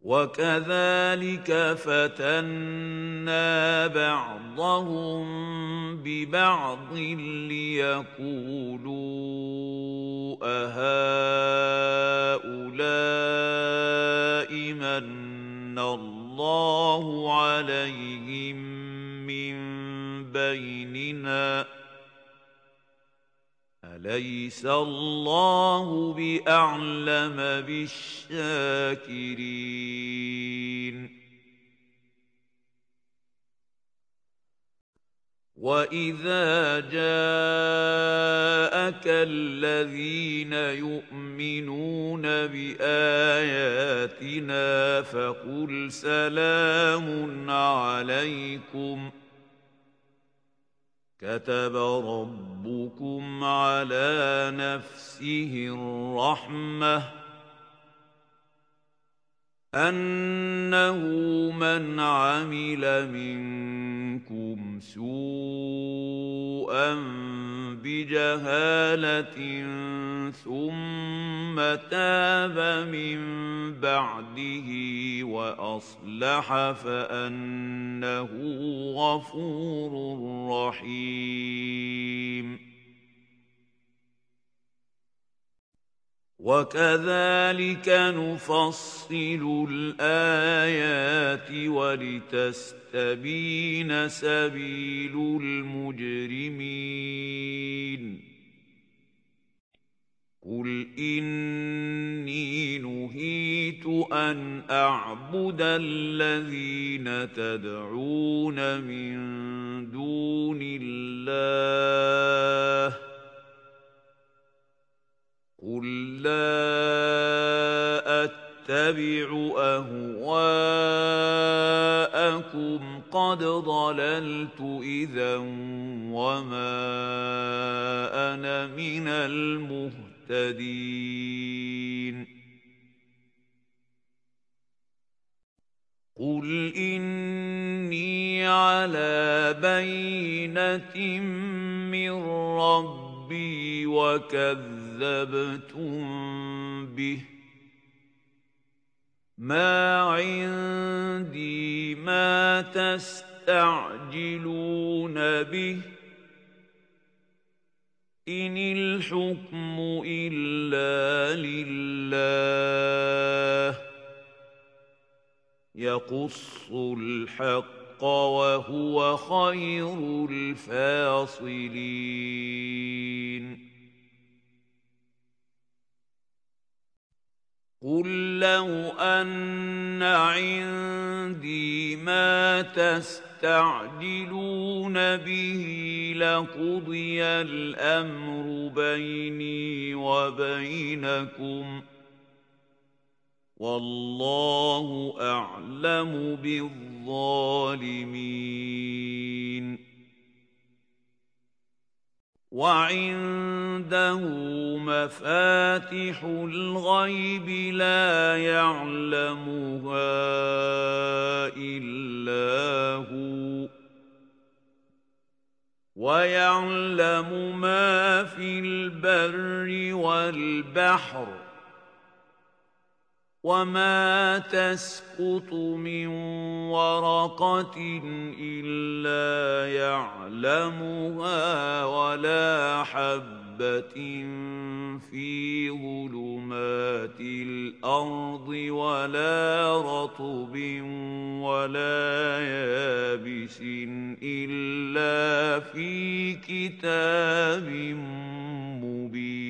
وكذلك فتنا بعضهم ببعض ليقولوا أهؤلاء من الله عليهم من بيننا أليس الله بأعلم بالشاكرين وإذا جاءك الذين يؤمنون بآياتنا فقل سلام عليكم كتب ربكم على نفسه الرحمة أنه من عمل منكم سوءا بجهالة ثم تاب من بعده وأصلح فأنه غفور رحيم وكذلك نفصل الآيات ولتستبين سبيل المجرمين قل إني نهيت أن أعبد الذين تدعون من دون الله قل لا أتبع أهواءكم قد ضللت إذا وما أنا من المهتدين قل إني على بينة من ربي وكذبتم به ما عندي ما تستعجلون به إن الحكم إلا لله يقص الحق وهو خير الفاصلين قل لو أن عندي ما تستعجلون به لقضي الأمر بيني وبينكم والله أعلم بالظالمين وعنده مفاتح الغيب لا يعلمها إلا هو ويعلم ما في البر والبحر وما تسقط من ورقة إلا يعلمها ولا حبة في ظلمات الأرض ولا رطب ولا يابس إلا في كتاب مبين